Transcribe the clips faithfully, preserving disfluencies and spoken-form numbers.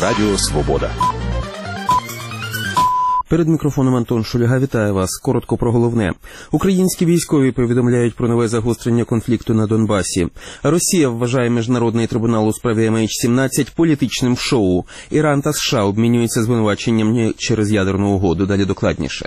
Радіо Свобода. Перед мікрофоном Антон Шульга вітає вас. Коротко про головне. Українські військові повідомляють про нове загострення конфлікту на Донбасі. Росія вважає Міжнародний трибунал у справі ем ейч сімнадцять політичним шоу. Іран та США обмінюються звинуваченнями через ядерну угоду. Далі докладніше.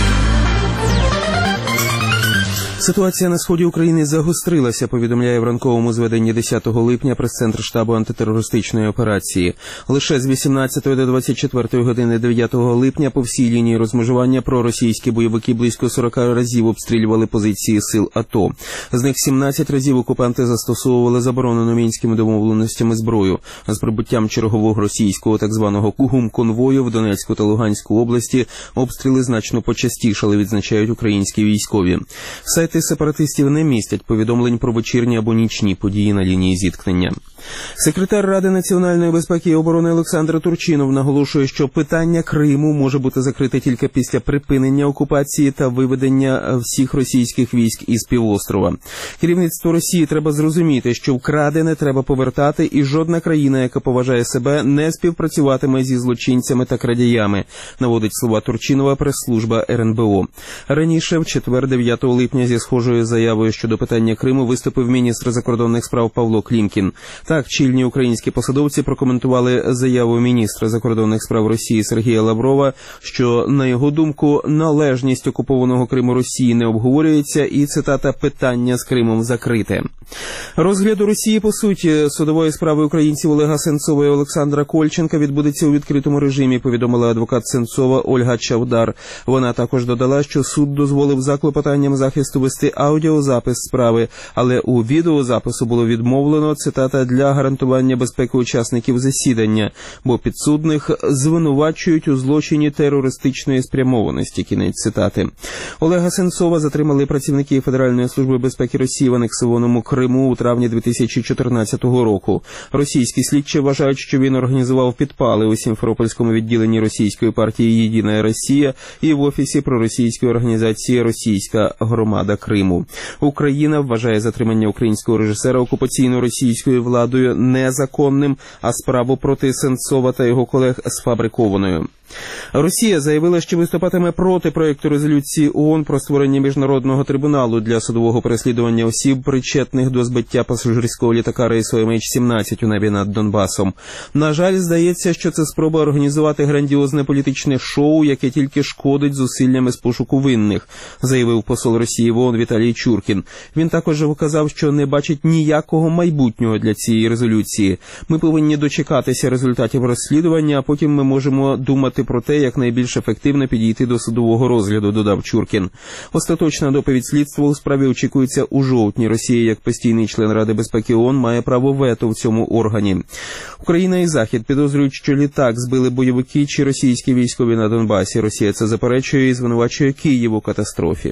Ситуація на сході України загострилася, повідомляє в ранковому зведенні десятого липня прес-центр штабу антитерористичної операції. Лише з вісімнадцятої до двадцять четвертої години дев'ятого липня по всій лінії розмежування проросійські бойовики близько сорок разів обстрілювали позиції сил АТО. З них сімнадцять разів окупанти застосовували заборонену мінськими домовленостями зброю. З прибуттям чергового російського так званого «Кугум-конвою» в Донецьку та Луганську області обстріли значно почастішали, відзначають українські військові. Сайти сепаратистів не містять повідомлень про вечірні або нічні події на лінії зіткнення. Секретар Ради національної безпеки і оборони Олександр Турчинов наголошує, що питання Криму може бути закрите тільки після припинення окупації та виведення всіх російських військ із півострова. Керівництво Росії треба зрозуміти, що вкрадене треба повертати, і жодна країна, яка поважає себе, не співпрацюватиме зі злочинцями та крадіями, наводить слова Турчинова прес-служба ер ен бе о. Раніше, в четвер, дев'ятого липня, зі схожою заявою щодо питання Криму виступив міністр закордонних справ Павло Клімкін. Так, чільні українські посадовці прокоментували заяву міністра закордонних справ Росії Сергія Лаврова, що, на його думку, належність окупованого Криму Росії не обговорюється і, цитата, «питання з Кримом закрите». Розгляд у Росії, по суті, судової справи українців Олега Сенцова і Олександра Кольченка відбудеться у відкритому режимі, повідомила адвокат Сенцова Ольга Чавдар. Вона також додала, що суд дозволив за клопотанням захисту вести аудіозапис справи, але у відеозапису було відмовлено, цитата, «для гарантування безпеки учасників засідання», бо підсудних звинувачують у злочині терористичної спрямованості, кінець цитати. Олега Сенцова затримали працівники Федеральної служби безпеки Росії в анексованому Криму у травні дві тисячі чотирнадцятого року. Російські слідчі вважають, що він організував підпали у Сімферопольському відділенні російської партії «Єдина Росія» і в офісі проросійської організації «Російська громада Криму». Україна вважає затримання українського режисера окупаційно російською владою незаконним, а справу проти Сенцова та його колег сфабрикованою. Росія заявила, що виступатиме проти проєкту резолюції ООН про створення міжнародного трибуналу для судового переслідування осіб, причетних до збиття пасажирського літака рейсу ем ейч сімнадцять у небі над Донбасом. На жаль, здається, що це спроба організувати грандіозне політичне шоу, яке тільки шкодить зусиллями з пошуку винних, заявив посол Росії в ООН Віталій Чуркін. Він також вказав, що не бачить ніякого майбутнього для цієї резолюції. Ми повинні дочекатися результатів розслідування, а потім ми можемо думати про те, як найбільш ефективно підійти до судового розгляду, додав Чуркін. Остаточна доповідь слідства у справі очікується у жовтні. Росія, як постійний член Ради безпеки ООН, має право вето в цьому органі. Україна і Захід підозрюють, що літак збили бойовики чи російські військові на Донбасі. Росія це заперечує і звинувачує Київ у катастрофі.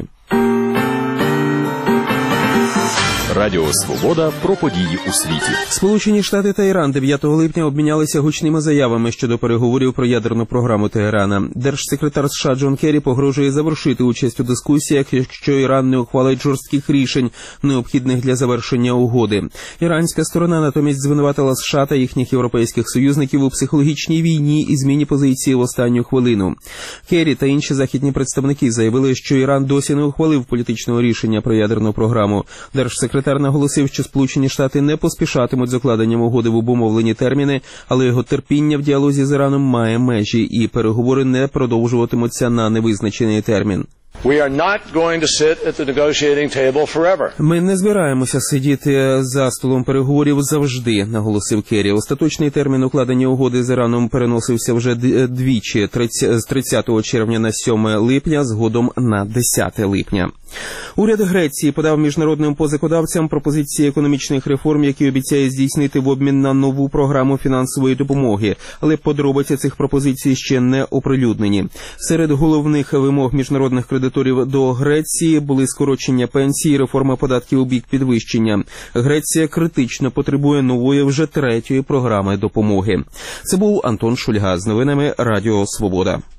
Радіо Свобода про події у світі. Сполучені Штати та Іран дев'ятого липня обмінялися гучними заявами щодо переговорів про ядерну програму Тегерана. Держсекретар США Джон Керрі погрожує завершити участь у дискусіях, якщо Іран не ухвалить жорстких рішень, необхідних для завершення угоди. Іранська сторона натомість звинуватила США та їхніх європейських союзників у психологічній війні і зміні позиції в останню хвилину. Керрі та інші західні представники заявили, що Іран досі не ухвалив політичного рішення про ядерну програму. Держсекретар наголосив, що Сполучені Штати не поспішатимуть з укладенням угоди в обумовлені терміни, але його терпіння в діалозі з Іраном має межі, і переговори не продовжуватимуться на невизначений термін. Ми не збираємося сидіти за столом переговорів завжди, наголосив Керрі. Остаточний термін укладення угоди з Іраном переносився вже двічі, з тридцятого червня на сьоме липня, згодом на десяте липня. Уряд Греції подав міжнародним позикодавцям пропозиції економічних реформ, які обіцяє здійснити в обмін на нову програму фінансової допомоги, але подробиці цих пропозицій ще не оприлюднені. Серед головних вимог міжнародних кредиторів до Греції були скорочення пенсій і реформа податків у бік підвищення. Греція критично потребує нової вже третьої програми допомоги. Це був Антон Шульга з новинами Радіо Свобода.